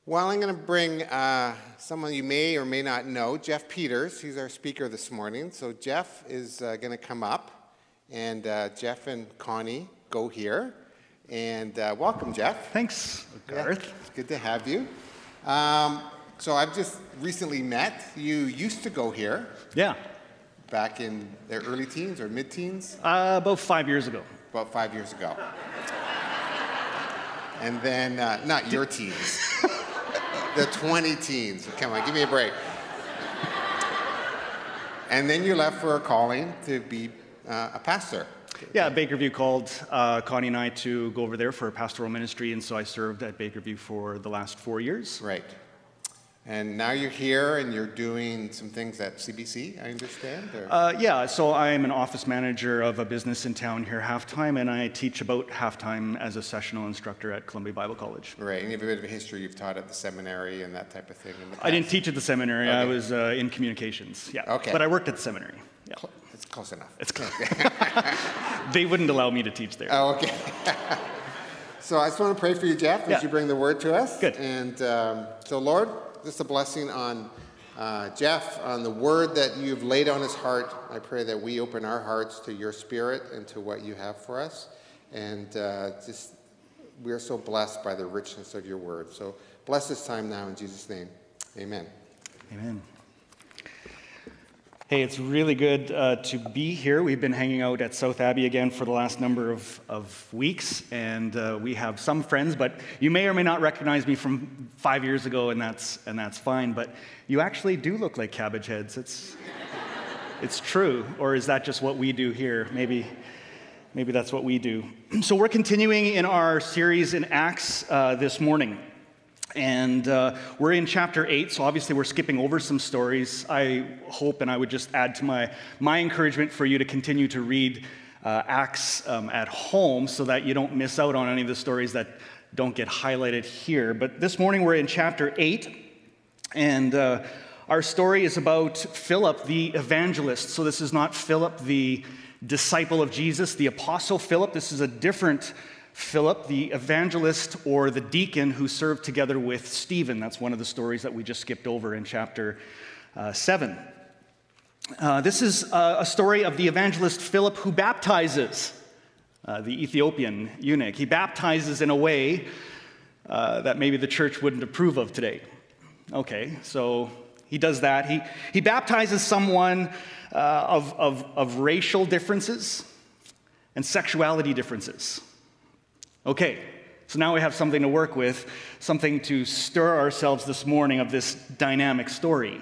Well, I'm going to bring someone you may or may not know, Jeff Peters. He's our speaker this morning. So Jeff is going to come up, and Jeff and Connie go here. And welcome, Jeff. Thanks, Garth. Yeah, it's good to have you. So I've just recently met. You used to go here. Yeah. Back in the early teens or mid-teens? About 5 years ago. About 5 years ago. And then, not your teens. The 20 teens. Come on, give me a break. And then you left for a calling to be a pastor. Yeah, Bakerview called Connie and I to go over there for a pastoral ministry, and so I served at Bakerview for the last 4 years. Right. And now you're here and you're doing some things at CBC, I understand? Yeah, so I'm an office manager of a business in town here half-time, and I teach about half-time as a sessional instructor at Columbia Bible College. Right, and you have a bit of a history. You've taught at the seminary and that type of thing in the past. I didn't teach at the seminary. Okay. I was in communications, yeah. Okay. But I worked at the seminary. Yeah. It's close enough. It's close. They wouldn't allow me to teach there. Oh, okay. So I just want to pray for you, Jeff, as you bring the word to us. Good. And so, Lord, just a blessing on Jeff, on the word that you've laid on his heart. I pray that we open our hearts to your spirit and to what you have for us. And just we are so blessed by the richness of your word. So bless this time now in Jesus' name. Amen. Amen. Hey, it's really good to be here. We've been hanging out at South Abbey again for the last number of weeks, and we have some friends, but you may or may not recognize me from 5 years ago, and that's fine. But you actually do look like cabbage heads. It's true, or is that just what we do here? Maybe that's what we do. So we're continuing in our series in Acts this morning. And we're in chapter 8, so obviously we're skipping over some stories. I hope, and I would just add to my encouragement for you to continue to read Acts at home so that you don't miss out on any of the stories that don't get highlighted here. But this morning we're in chapter 8, and our story is about Philip the evangelist. So this is not Philip the disciple of Jesus, the apostle Philip. This is a different Philip, the evangelist or the deacon who served together with Stephen. That's one of the stories that we just skipped over in chapter 7. This is a story of the evangelist Philip who baptizes the Ethiopian eunuch. He baptizes in a way that maybe the church wouldn't approve of today. Okay, so he does that. He baptizes someone of racial differences and sexuality differences. Okay, so now we have something to work with, something to stir ourselves this morning of this dynamic story.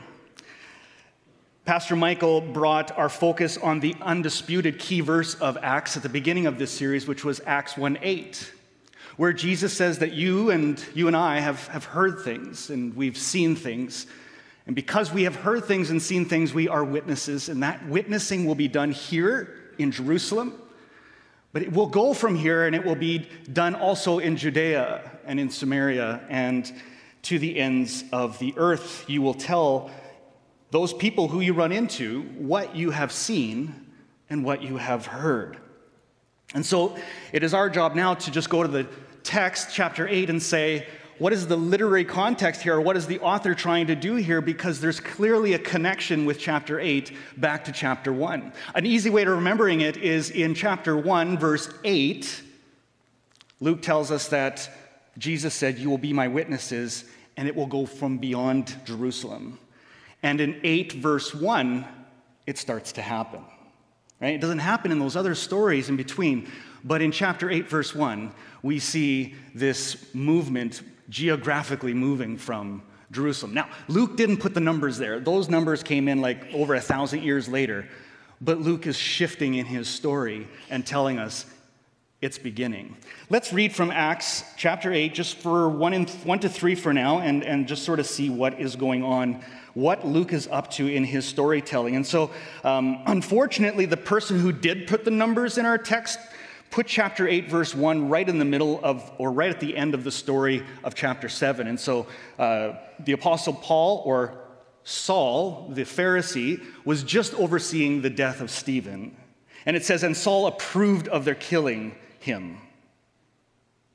Pastor Michael brought our focus on the undisputed key verse of Acts at the beginning of this series, which was Acts 1:8, where Jesus says that you and I have heard things and we've seen things. And because we have heard things and seen things, we are witnesses, and that witnessing will be done here in Jerusalem. But it will go from here, and it will be done also in Judea and in Samaria and to the ends of the earth. You will tell those people who you run into what you have seen and what you have heard. And so it is our job now to just go to the text, chapter 8, and say, what is the literary context here, or what is the author trying to do here? Because there's clearly a connection with chapter 8 back to chapter 1. An easy way to remembering it is in chapter 1, verse 8, Luke tells us that Jesus said, "You will be my witnesses," and it will go from beyond Jerusalem. And in 8, verse 1, it starts to happen. Right? It doesn't happen in those other stories in between, but in chapter 8, verse 1, we see this movement geographically moving from Jerusalem. Now, Luke didn't put the numbers there. Those numbers came in like over 1,000 years later. But Luke is shifting in his story and telling us it's beginning. Let's read from Acts chapter 8, just for 1 to 3 for now, and just sort of see what is going on, what Luke is up to in his storytelling. And so, unfortunately, the person who did put the numbers in our text put chapter 8, verse 1 right in the middle of, or right at the end of the story of chapter 7. And so the Apostle Paul, or Saul, the Pharisee, was just overseeing the death of Stephen. And it says, and Saul approved of their killing him.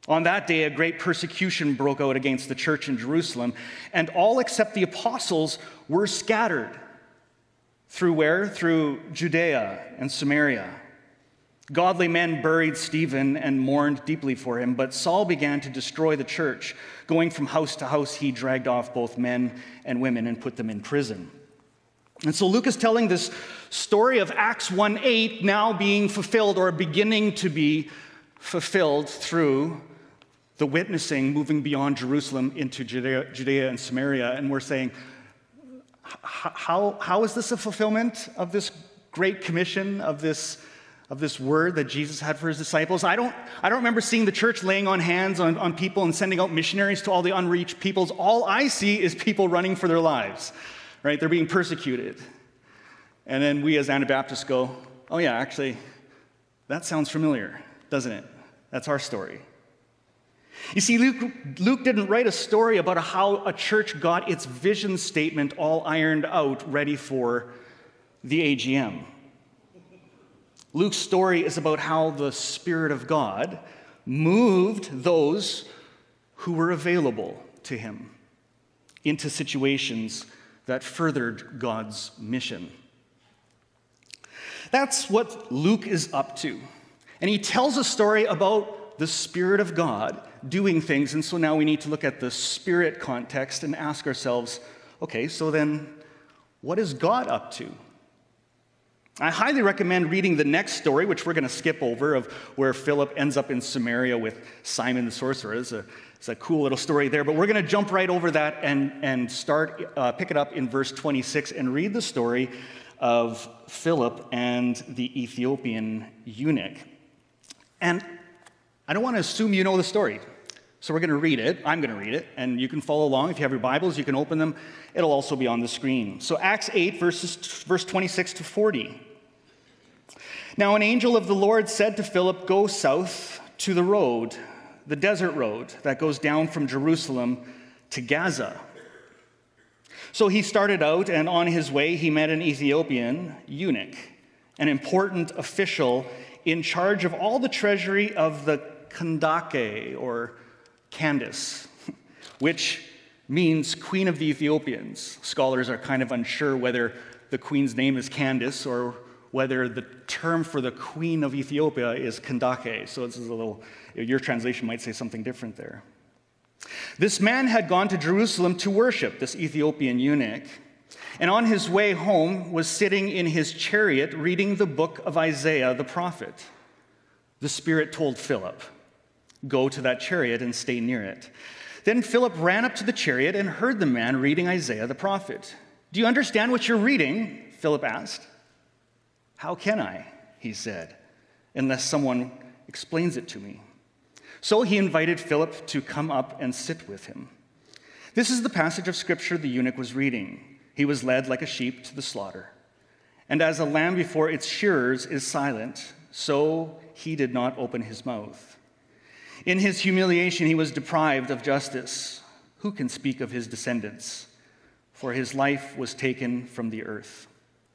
On that day, a great persecution broke out against the church in Jerusalem, and all except the apostles were scattered. Through where? Through Judea and Samaria. Godly men buried Stephen and mourned deeply for him, but Saul began to destroy the church. Going from house to house, he dragged off both men and women and put them in prison. And so Luke is telling this story of Acts 1:8 now being fulfilled, or beginning to be fulfilled through the witnessing moving beyond Jerusalem into Judea and Samaria. And we're saying, how is this a fulfillment of this great commission, of this word that Jesus had for his disciples? I don't remember seeing the church laying on hands on people and sending out missionaries to all the unreached peoples. All I see is people running for their lives, right? They're being persecuted. And then we as Anabaptists go, oh yeah, actually, that sounds familiar, doesn't it? That's our story. You see, Luke didn't write a story about how a church got its vision statement all ironed out, ready for the AGM. Luke's story is about how the Spirit of God moved those who were available to him into situations that furthered God's mission. That's what Luke is up to. And he tells a story about the Spirit of God doing things. And so now we need to look at the Spirit context and ask ourselves, okay, so then what is God up to? I highly recommend reading the next story, which we're going to skip over, of where Philip ends up in Samaria with Simon the sorcerer. It's a cool little story there, but we're going to jump right over that and pick it up in verse 26 and read the story of Philip and the Ethiopian eunuch. And I don't want to assume you know the story, so we're going to read it. I'm going to read it, and you can follow along. If you have your Bibles, you can open them. It'll also be on the screen. So Acts 8, verse 26 to 40. Now an angel of the Lord said to Philip, "Go south to the road, the desert road that goes down from Jerusalem to Gaza." So he started out, and on his way he met an Ethiopian eunuch, an important official in charge of all the treasury of the Kandake, or Candace, which means Queen of the Ethiopians. Scholars are kind of unsure whether the queen's name is Candace or whether the term for the Queen of Ethiopia is Kandake. So this is a little, your translation might say something different there. This man had gone to Jerusalem to worship, this Ethiopian eunuch, and on his way home was sitting in his chariot reading the book of Isaiah the prophet. The Spirit told Philip, "Go to that chariot and stay near it." Then Philip ran up to the chariot and heard the man reading Isaiah the prophet. "Do you understand what you're reading?" Philip asked. "How can I," he said, "unless someone explains it to me?" So he invited Philip to come up and sit with him. This is the passage of scripture the eunuch was reading. He was led like a sheep to the slaughter. And as a lamb before its shearers is silent, so he did not open his mouth. In his humiliation, he was deprived of justice. Who can speak of his descendants? For his life was taken from the earth.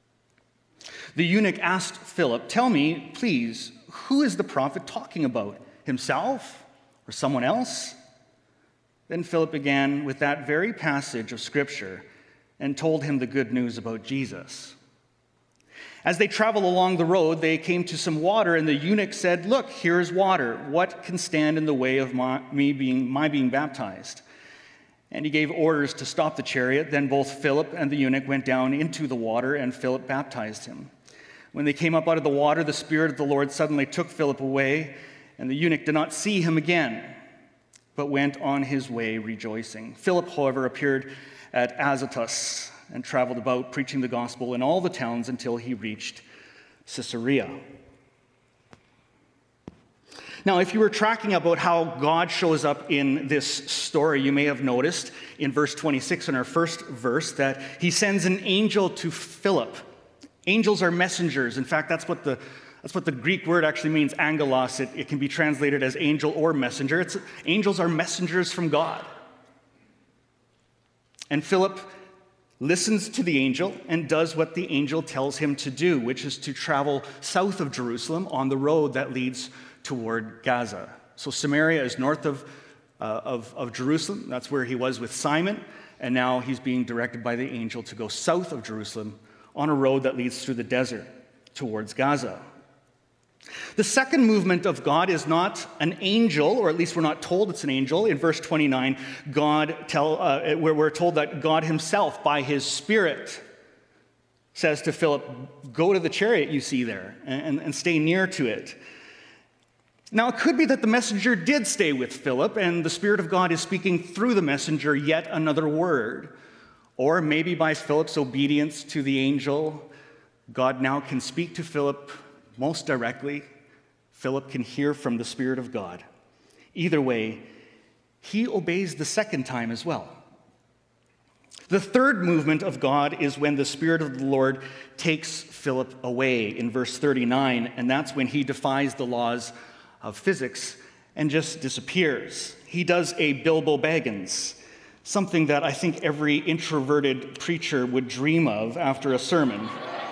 The eunuch asked Philip, "Tell me, please, who is the prophet talking about? Himself or someone else?" Then Philip began with that very passage of scripture and told him the good news about Jesus. As they traveled along the road, they came to some water, and the eunuch said, "Look, here is water. What can stand in the way of my being baptized?" And he gave orders to stop the chariot. Then both Philip and the eunuch went down into the water, and Philip baptized him. When they came up out of the water, the Spirit of the Lord suddenly took Philip away, and the eunuch did not see him again, but went on his way rejoicing. Philip, however, appeared at Azotus and traveled about preaching the gospel in all the towns until he reached Caesarea. Now, if you were tracking about how God shows up in this story, you may have noticed in verse 26, in our first verse, that he sends an angel to Philip. Angels are messengers. In fact, that's what the Greek word actually means, angelos. It can be translated as angel or messenger. Angels are messengers from God. And Philip listens to the angel and does what the angel tells him to do, which is to travel south of Jerusalem on the road that leads toward Gaza. So Samaria is north of Jerusalem. That's where he was with Simon. And now he's being directed by the angel to go south of Jerusalem on a road that leads through the desert towards Gaza. The second movement of God is not an angel, or at least we're not told it's an angel. In verse 29, we're told that God himself, by his Spirit, says to Philip, go to the chariot you see there and stay near to it. Now, it could be that the messenger did stay with Philip, and the Spirit of God is speaking through the messenger yet another word. Or maybe by Philip's obedience to the angel, God now can speak to Philip most directly. Philip can hear from the Spirit of God. Either way, he obeys the second time as well. The third movement of God is when the Spirit of the Lord takes Philip away in verse 39, and that's when he defies the laws of physics and just disappears. He does a Bilbo Baggins, something that I think every introverted preacher would dream of after a sermon.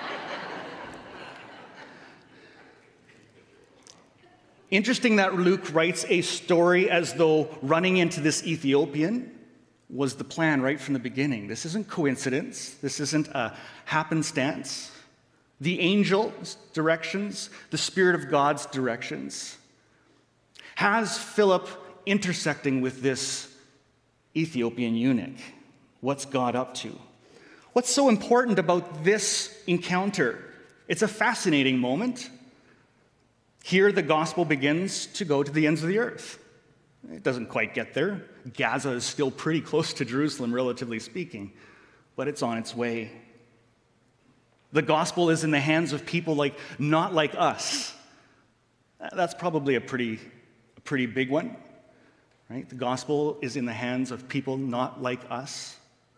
Interesting that Luke writes a story as though running into this Ethiopian was the plan right from the beginning. This isn't coincidence. This isn't a happenstance. The angel's directions, the Spirit of God's directions, has Philip intersecting with this Ethiopian eunuch. What's God up to? What's so important about this encounter? It's a fascinating moment. Here, the gospel begins to go to the ends of the earth. It doesn't quite get there. Gaza is still pretty close to Jerusalem, relatively speaking, but it's on its way. The gospel is in the hands of people not like us. That's probably a pretty big one, right? The gospel is in the hands of people not like us.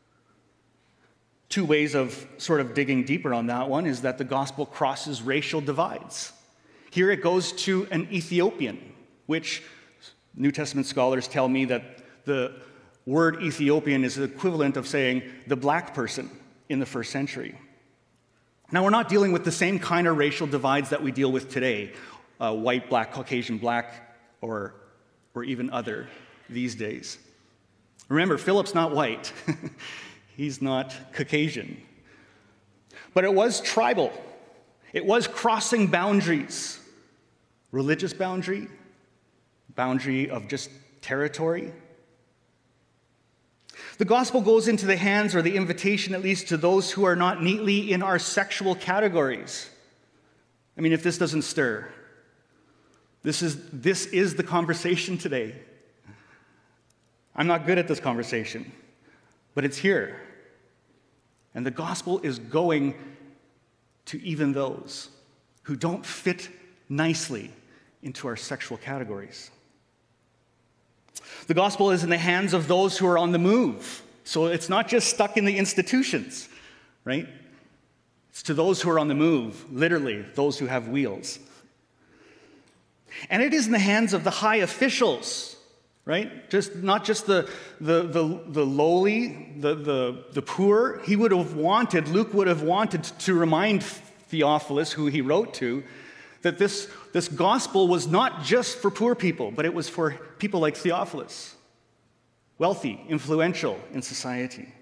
Two ways of sort of digging deeper on that one is that the gospel crosses racial divides. Here it goes to an Ethiopian, which New Testament scholars tell me that the word Ethiopian is the equivalent of saying the black person in the first century. Now, we're not dealing with the same kind of racial divides that we deal with today, white, black, Caucasian, black, or even other these days. Remember, Philip's not white. He's not Caucasian. But it was tribal. It was crossing boundaries. Religious boundary of just territory. The gospel goes into the hands, or the invitation at least, to those who are not neatly in our sexual categories. I mean, if this doesn't stir, this is the conversation today. I'm not good at this conversation, but it's here. And the gospel is going to even those who don't fit nicely into our sexual categories. The gospel is in the hands of those who are on the move. So it's not just stuck in the institutions, right? It's to those who are on the move, literally, those who have wheels. And it is in the hands of the high officials, right? Not just the lowly, the poor. Luke would have wanted to remind Theophilus, who he wrote to, that this gospel was not just for poor people, but it was for people like Theophilus, wealthy, influential in society.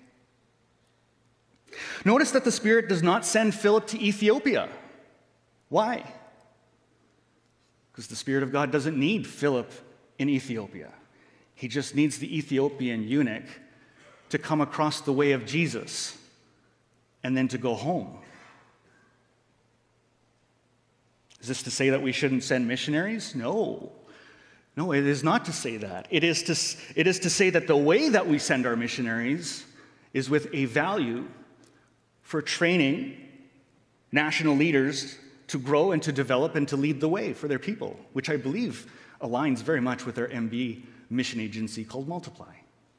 Notice that the Spirit does not send Philip to Ethiopia. Why? Because the Spirit of God doesn't need Philip in Ethiopia. He just needs the Ethiopian eunuch to come across the way of Jesus and then to go home. Is this to say that we shouldn't send missionaries? No, it is not to say that. It is to say that the way that we send our missionaries is with a value for training national leaders to grow and to develop and to lead the way for their people, which I believe aligns very much with our MB mission agency called Multiply.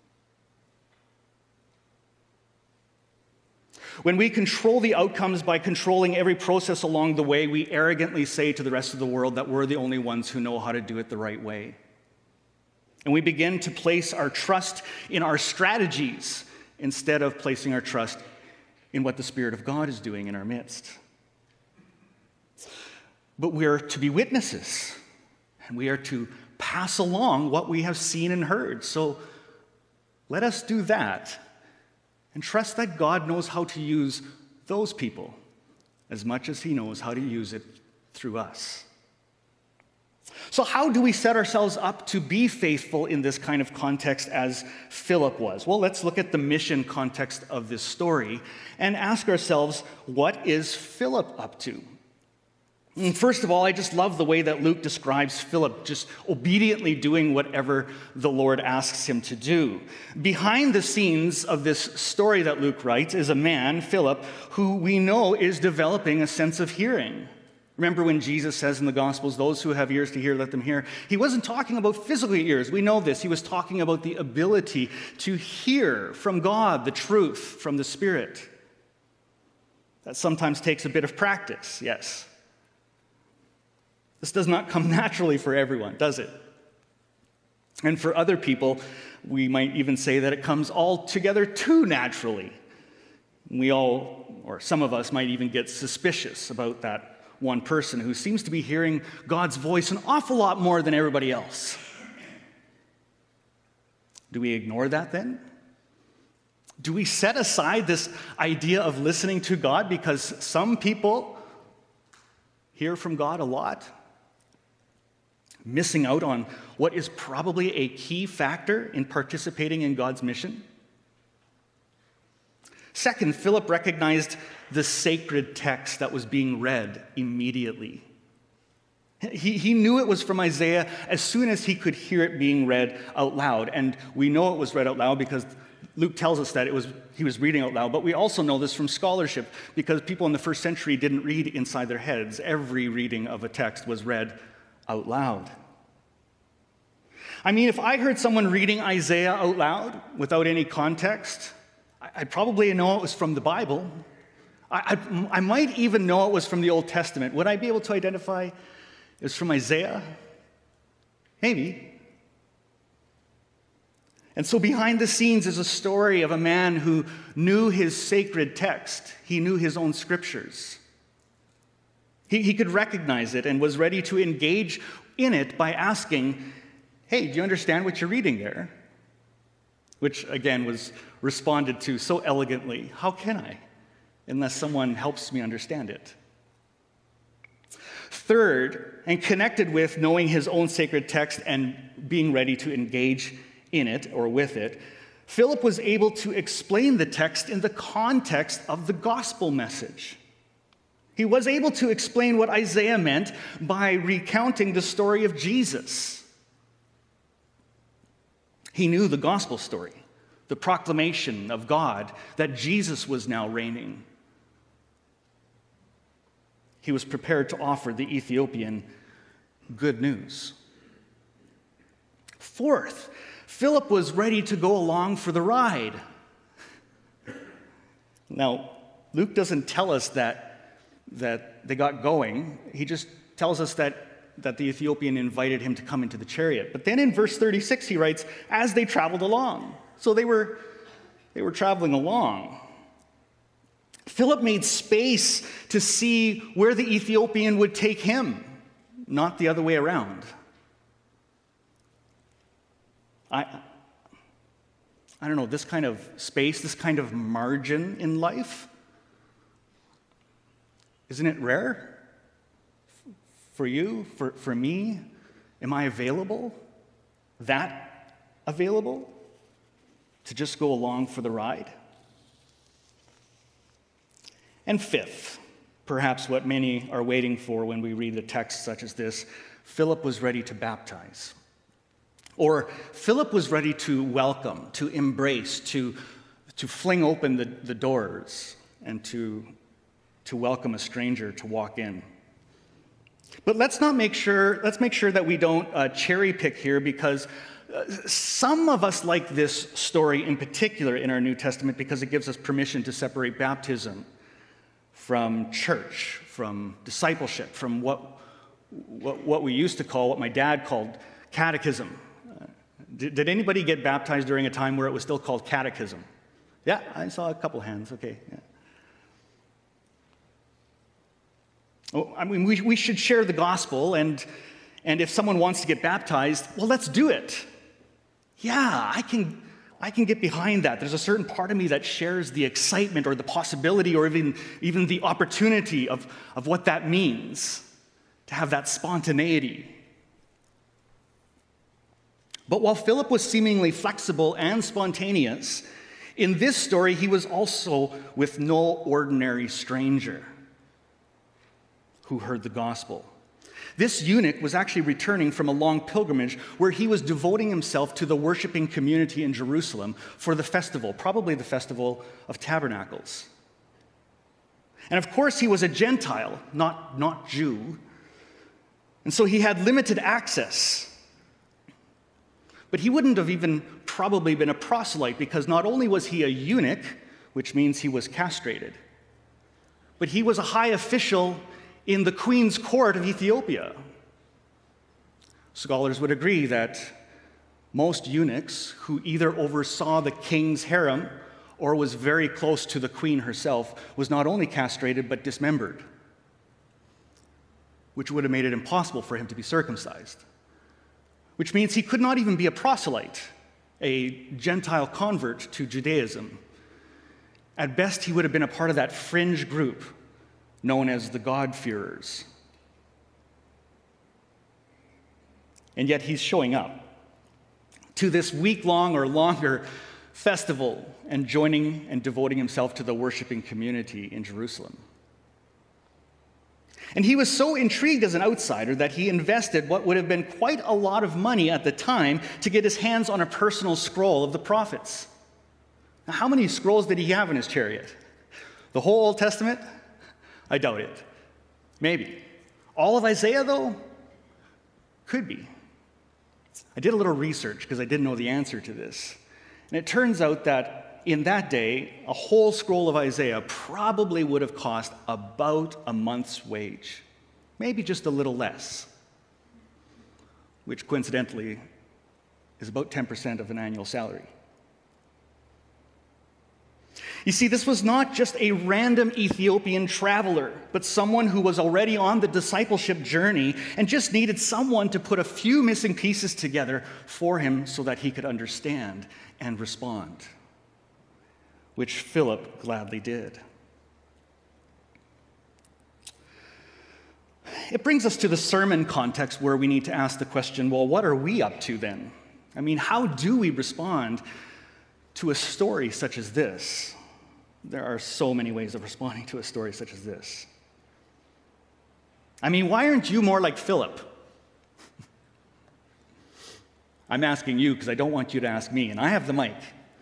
When we control the outcomes by controlling every process along the way, we arrogantly say to the rest of the world that we're the only ones who know how to do it the right way. And we begin to place our trust in our strategies instead of placing our trust in what the Spirit of God is doing in our midst. But we are to be witnesses, and we are to pass along what we have seen and heard. So let us do that and trust that God knows how to use those people as much as he knows how to use it through us. So how do we set ourselves up to be faithful in this kind of context as Philip was? Well, let's look at the mission context of this story and ask ourselves, what is Philip up to? And first of all, I just love the way that Luke describes Philip just obediently doing whatever the Lord asks him to do. Behind the scenes of this story that Luke writes is a man, Philip, who we know is developing a sense of hearing. Remember when Jesus says in the Gospels, those who have ears to hear, let them hear. He wasn't talking about physical ears. We know this. He was talking about the ability to hear from God the truth from the Spirit. That sometimes takes a bit of practice, yes. This does not come naturally for everyone, does it? And for other people, we might even say that it comes altogether too naturally. We all, or some of us, might even get suspicious about that one person who seems to be hearing God's voice an awful lot more than everybody else. Do we ignore that then? Do we set aside this idea of listening to God because some people hear from God a lot, missing out on what is probably a key factor in participating in God's mission? Second, Philip recognized the sacred text that was being read immediately. He knew it was from Isaiah as soon as he could hear it being read out loud. And we know it was read out loud because Luke tells us that he was reading out loud. But we also know this from scholarship because people in the first century didn't read inside their heads. Every reading of a text was read out loud. I mean, if I heard someone reading Isaiah out loud without any context, I'd probably know it was from the Bible. I might even know it was from the Old Testament. Would I be able to identify it was from Isaiah? Maybe. And so behind the scenes is a story of a man who knew his sacred text. He knew his own scriptures. He could recognize it and was ready to engage in it by asking, hey, do you understand what you're reading there? Which, again, was responded to so elegantly. How can I, unless someone helps me understand it? Third, and connected with knowing his own sacred text and being ready to engage in it or with it, Philip was able to explain the text in the context of the gospel message. He was able to explain what Isaiah meant by recounting the story of Jesus. He knew the gospel story, the proclamation of God that Jesus was now reigning. He was prepared to offer the Ethiopian good news. Fourth, Philip was ready to go along for the ride. Now, Luke doesn't tell us that they got going. He just tells us that the Ethiopian invited him to come into the chariot. But then in verse 36 he writes, as they traveled along. So they were traveling along. Philip made space to see where the Ethiopian would take him, not the other way around. I don't know, this kind of space, this kind of margin in life, isn't it rare? For you, for me, am I available? That available? To just go along for the ride? And fifth, perhaps what many are waiting for when we read a text such as this, Philip was ready to baptize. Or Philip was ready to welcome, to embrace, to fling open the doors and to welcome a stranger to walk in. But let's make sure that we don't cherry pick here, because some of us like this story in particular in our New Testament because it gives us permission to separate baptism from church, from discipleship, from what we used to call, what my dad called catechism. Did anybody get baptized during a time where it was still called catechism? Yeah, I saw a couple hands. Okay. Yeah. Oh, I mean, we should share the gospel, and And if someone wants to get baptized, well, let's do it. Yeah, I can get behind that. There's a certain part of me that shares the excitement or the possibility or even the opportunity of what that means, to have that spontaneity. But while Philip was seemingly flexible and spontaneous, in this story, he was also with no ordinary stranger who heard the gospel. This eunuch was actually returning from a long pilgrimage where he was devoting himself to the worshiping community in Jerusalem for the festival, probably the Festival of Tabernacles. And of course, he was a Gentile, not Jew. And so he had limited access. But he wouldn't have even probably been a proselyte because not only was he a eunuch, which means he was castrated, but he was a high official in the queen's court of Ethiopia. Scholars would agree that most eunuchs who either oversaw the king's harem or was very close to the queen herself was not only castrated but dismembered, which would have made it impossible for him to be circumcised. Which means he could not even be a proselyte, a Gentile convert to Judaism. At best, he would have been a part of that fringe group known as the God-fearers. And yet he's showing up to this week-long or longer festival and joining and devoting himself to the worshiping community in Jerusalem. And he was so intrigued as an outsider that he invested what would have been quite a lot of money at the time to get his hands on a personal scroll of the prophets. Now, how many scrolls did he have in his chariot? The whole Old Testament? I doubt it. Maybe. All of Isaiah, though? Could be. I did a little research because I didn't know the answer to this. And it turns out that in that day, a whole scroll of Isaiah probably would have cost about a month's wage, maybe just a little less, which coincidentally is about 10% of an annual salary. You see, this was not just a random Ethiopian traveler, but someone who was already on the discipleship journey and just needed someone to put a few missing pieces together for him so that he could understand and respond, which Philip gladly did. It brings us to the sermon context where we need to ask the question, well, what are we up to then? I mean, how do we respond to a story such as this? There are so many ways of responding to a story such as this. I mean, why aren't you more like Philip? I'm asking you because I don't want you to ask me, and I have the mic.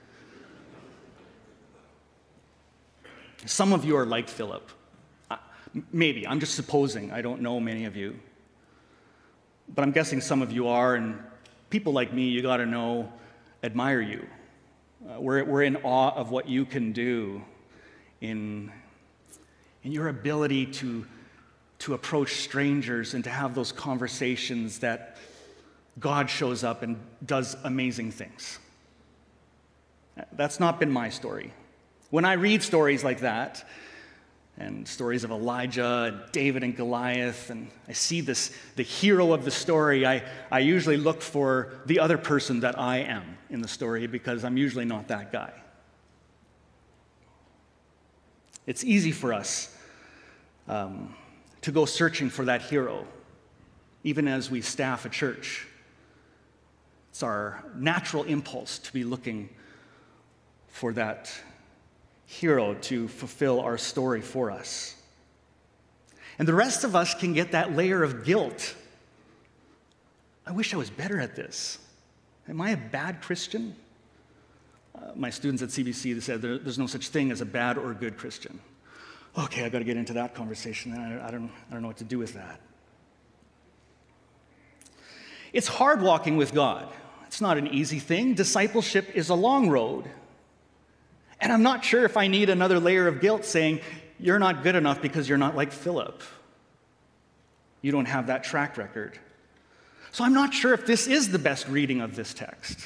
Some of you are like Philip. Maybe. I'm just supposing. I don't know many of you. But I'm guessing some of you are, and people like me, you got to know, admire you. We're in awe of what you can do in your ability to approach strangers and to have those conversations that God shows up and does amazing things. That's not been my story. When I read stories like that, and stories of Elijah and David and Goliath, and I see the hero of the story, I usually look for the other person that I am in the story because I'm usually not that guy. It's easy for us to go searching for that hero, even as we staff a church. It's our natural impulse to be looking for that hero to fulfill our story for us. And the rest of us can get that layer of guilt. I wish I was better at this. Am I a bad Christian? My students at CBC, they said there's no such thing as a bad or a good Christian. Okay, I've got to get into that conversation. I don't know what to do with that. It's hard walking with God. It's not an easy thing. Discipleship is a long road. And I'm not sure if I need another layer of guilt saying, you're not good enough because you're not like Philip. You don't have that track record. So I'm not sure if this is the best reading of this text.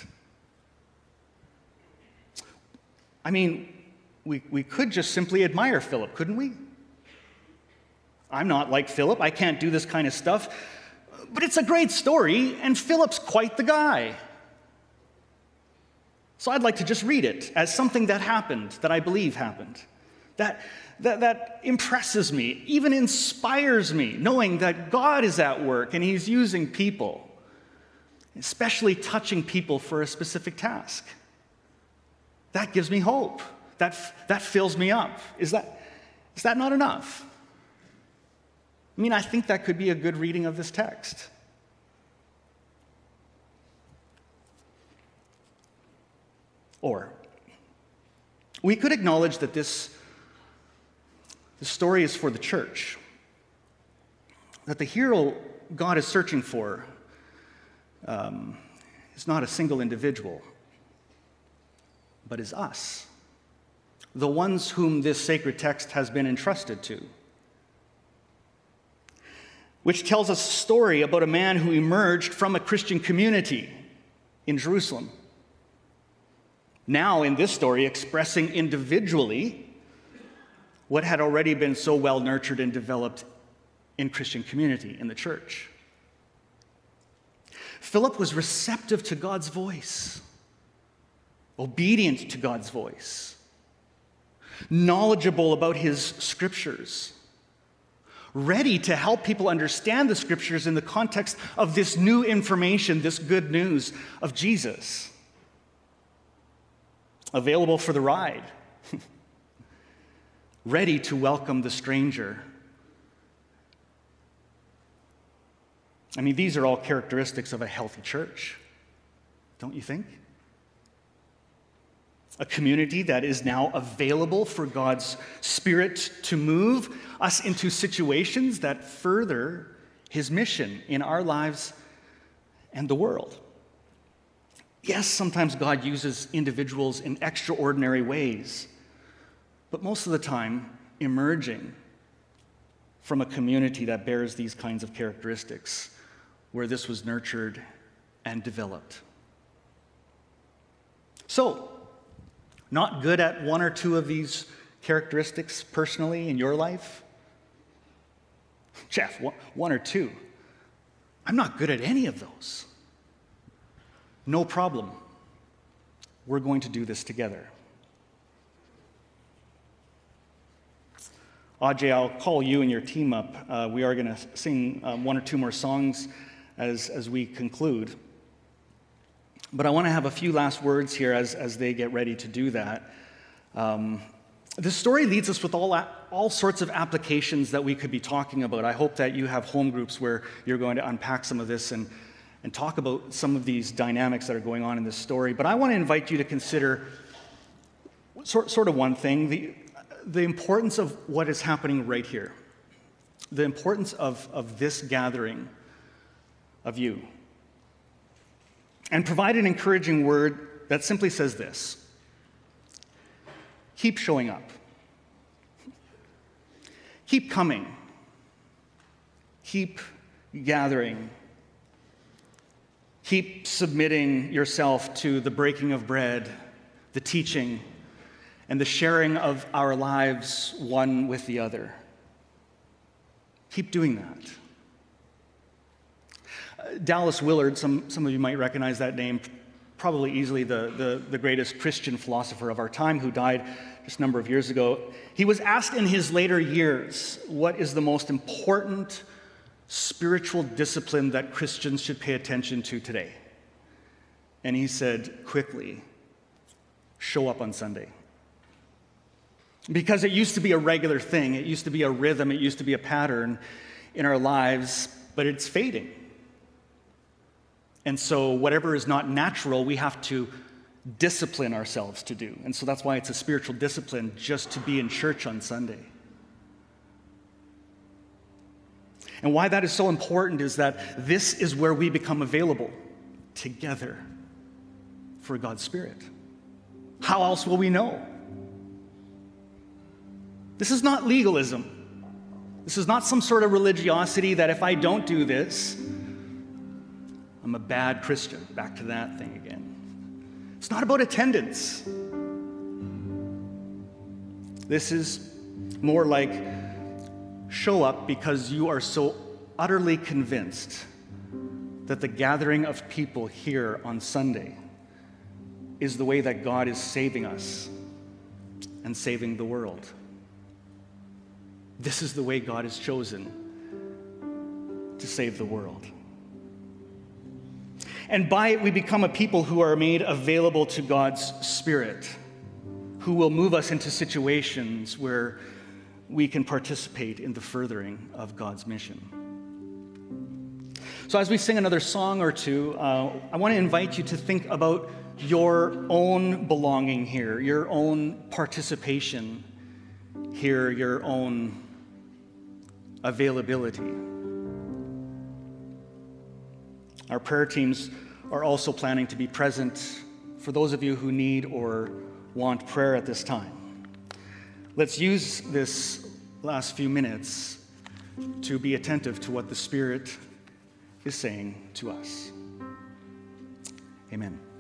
I mean, we could just simply admire Philip, couldn't we? I'm not like Philip. I can't do this kind of stuff. But it's a great story, and Philip's quite the guy. So I'd like to just read it as something that happened, that I believe happened. That impresses me, even inspires me, knowing that God is at work and he's using people, especially touching people for a specific task. That gives me hope. That fills me up. Is that not enough? I mean, I think that could be a good reading of this text. Or we could acknowledge that this story is for the church, that the hero God is searching for is not a single individual, but is us, the ones whom this sacred text has been entrusted to, which tells us a story about a man who emerged from a Christian community in Jerusalem. Now, in this story, expressing individually what had already been so well nurtured and developed in Christian community, in the church. Philip was receptive to God's voice, obedient to God's voice, knowledgeable about his scriptures, ready to help people understand the scriptures in the context of this new information, this good news of Jesus. Available for the ride, ready to welcome the stranger. I mean, these are all characteristics of a healthy church, don't you think? A community that is now available for God's Spirit to move us into situations that further his mission in our lives and the world. Yes, sometimes God uses individuals in extraordinary ways, but most of the time, emerging from a community that bears these kinds of characteristics, where this was nurtured and developed. So, not good at one or two of these characteristics personally in your life? Jeff, one or two. I'm not good at any of those. No problem. We're going to do this together. Ajay, I'll call you and your team up. We are going to sing one or two more songs as we conclude. But I want to have a few last words here as they get ready to do that. This story leads us with all sorts of applications that we could be talking about. I hope that you have home groups where you're going to unpack some of this and talk about some of these dynamics that are going on in this story. But I want to invite you to consider sort of one thing, the importance of what is happening right here, the importance of this gathering of you. And provide an encouraging word that simply says this: keep showing up. Keep coming. Keep gathering. Keep submitting yourself to the breaking of bread, the teaching, and the sharing of our lives one with the other. Keep doing that. Dallas Willard, some of you might recognize that name, probably easily the greatest Christian philosopher of our time, who died just a number of years ago. He was asked in his later years, what is the most important spiritual discipline that Christians should pay attention to today? And he said quickly, show up on Sunday. Because it used to be a regular thing, it used to be a rhythm, it used to be a pattern in our lives, but it's fading. And so whatever is not natural, we have to discipline ourselves to do. And so that's why it's a spiritual discipline just to be in church on Sunday. And why that is so important is that this is where we become available together for God's Spirit. How else will we know? This is not legalism. This is not some sort of religiosity that if I don't do this, I'm a bad Christian. Back to that thing again. It's not about attendance. This is more like show up because you are so utterly convinced that the gathering of people here on Sunday is the way that God is saving us and saving the world. This is the way God has chosen to save the world. And by it, we become a people who are made available to God's Spirit, who will move us into situations where we can participate in the furthering of God's mission. So as we sing another song or two, I want to invite you to think about your own belonging here, your own participation here, your own availability. Our prayer teams are also planning to be present for those of you who need or want prayer at this time. Let's use this last few minutes to be attentive to what the Spirit is saying to us. Amen.